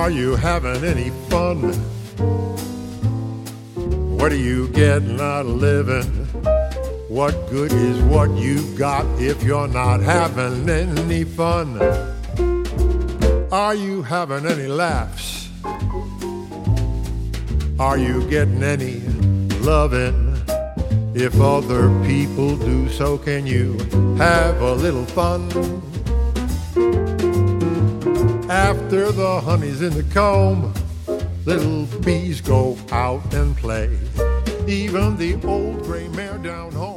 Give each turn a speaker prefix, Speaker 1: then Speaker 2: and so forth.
Speaker 1: Are you having any fun? What are you getting out of living? What good is what you've got if you're not having any fun? Are you having any laughs? Are you getting any loving? If other people do, so can you have a little fun? After the honey's in the comb, little bees go out and play. Even the old gray mare down home